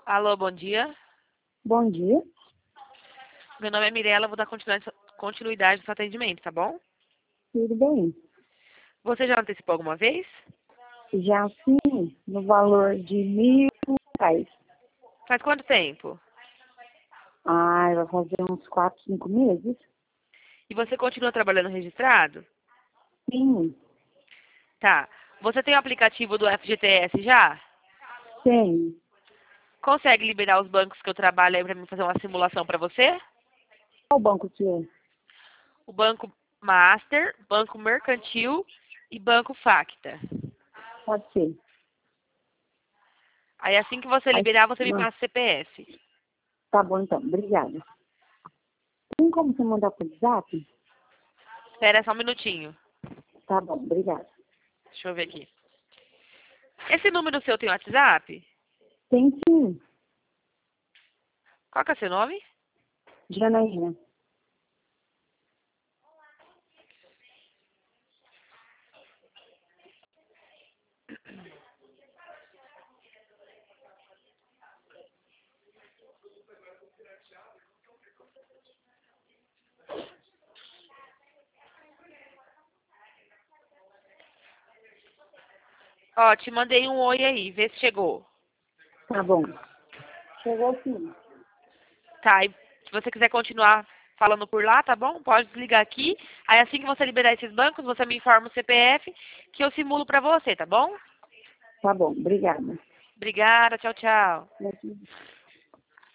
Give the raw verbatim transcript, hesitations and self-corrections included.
Alô, bom dia. Bom dia. Meu nome é Mirella, vou dar continuidade continuidade no seu atendimento, tá bom? Tudo bem? Você já antecipou alguma vez? Já sim, no valor de mil reais. Faz quanto tempo? Ah, vai fazer uns quatro, cinco meses? E você continua trabalhando registrado? Sim, Tá. Você tem o aplicativo do F G T S já? tenho. Consegue liberar os bancos que eu trabalho aí pra mim fazer uma simulação pra você? Qual banco que é? O Banco Master, Banco Mercantil e Banco Facta. Pode ser. Aí assim que você Aí, liberar, você me não, passa o C P F. tá bom então, obrigada. Tem como você mandar por WhatsApp? Espera só um minutinho. Tá bom, obrigada. Deixa eu ver aqui. Esse número seu tem WhatsApp? Tem sim, Qual que é o seu nome? Janaína. Ó, te mandei um oi aí, vê se chegou. Tá bom. Chegou sim. Tá, e se você quiser continuar falando por lá, tá bom? Pode desligar aqui. Aí assim que você liberar esses bancos, você me informa o C P F que eu simulo pra você, tá bom? Tá bom, obrigada. Obrigada, tchau, tchau.